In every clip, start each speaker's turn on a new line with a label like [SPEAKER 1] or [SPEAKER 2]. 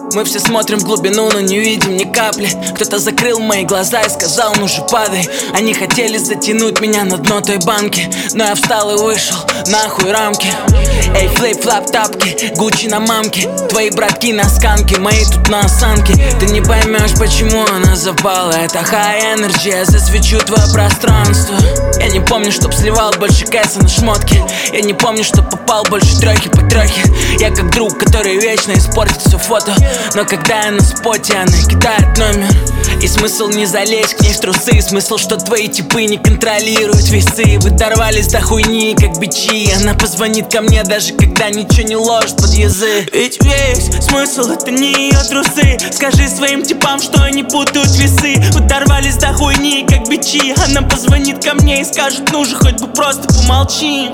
[SPEAKER 1] Мы все смотрим в глубину, но не видим ни капли. Кто-то закрыл мои глаза и сказал: ну же падай. Они хотели затянуть меня на дно той банки, но я встал и вышел, нахуй рамки. Эй, флип-флап тапки, Гуччи на мамке. Твои братки на сканке, мои тут на осанке. Ты не поймешь, почему она запала. Это high energy, я засвечу твое пространство. Я не помню, чтоб сливал больше кэса на шмотки. Я не помню, чтоб попал больше трёхи по трёхе. Я как друг, который вечно испортит все фото, но когда я на споте, она кидает номер. И смысл не залезть к ней в трусы. Смысл, что твои типы не контролируют весы. Вы дорвались до хуйни, как бичи. Она позвонит ко мне, даже когда ничего не ложит под язык. Ведь весь смысл — это не ее трусы. Скажи своим типам, что они путают весы. Вы дорвались до хуйни, как бичи. Она позвонит ко мне и скажет: ну же, хоть бы просто помолчи.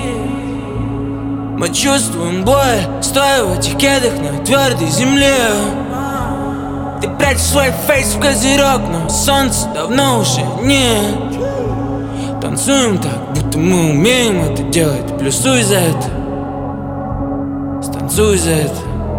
[SPEAKER 1] Мы чувствуем боль, стоя в этих кедах на твердой земле. Ты прячешь свой фейс в козырек, но солнца давно уже нет. Танцуем так, будто мы умеем это делать. Плюсуй за это, станцуй за это.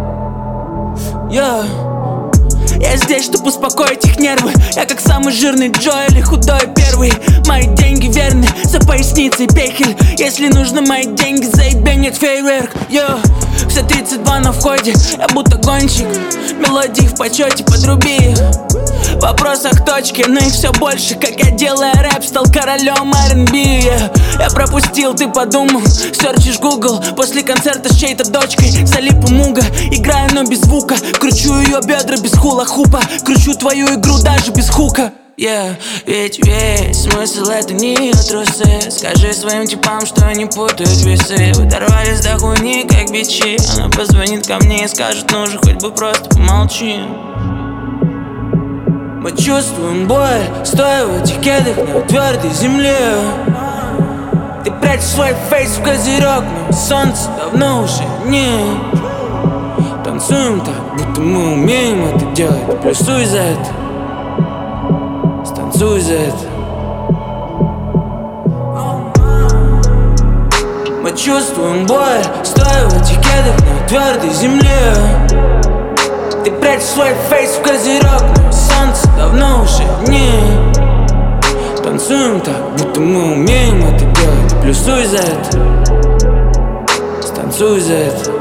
[SPEAKER 1] Я здесь, чтобы успокоить их нервы. Я как самый жирный Джо или худой первый. Мои деньги верны, за поясницей пехель. Если нужно мои деньги, заебенит фейерверк. Все 32 на входе, я будто гонщик. Мелодии в почете, подруби их. В вопросах точки, но их все больше. Как я, делая рэп, стал королем R&B. Я пропустил, ты подумал. Серчишь Google после концерта с чьей-то дочкой. Залип у муга, играю, но без звука. Кручу ее бедра без хула-хупа. Кручу твою игру даже без хука. Ведь весь смысл — это не ее трусы. Скажи своим типам, что они путают весы. Вы дорвались до хуйни, как бичи. Она позвонит ко мне и скажет: ну же, хоть бы просто помолчи. Мы чувствуем боль, стоя в этих кедах на твердой земле. Ты прячешь свой фейс в козырек, но солнца давно уже нет. Танцуем так, будто мы умеем это делать. Плюсуй за это, станцуй за это. Мы чувствуем боль, стоя в этих кедах на твердой земле. Ты прячешь свой фейс в козырек, но солнца давно уже нет. Танцуем так, будто мы умеем это делать. Плюсуй за это, станцуй за это.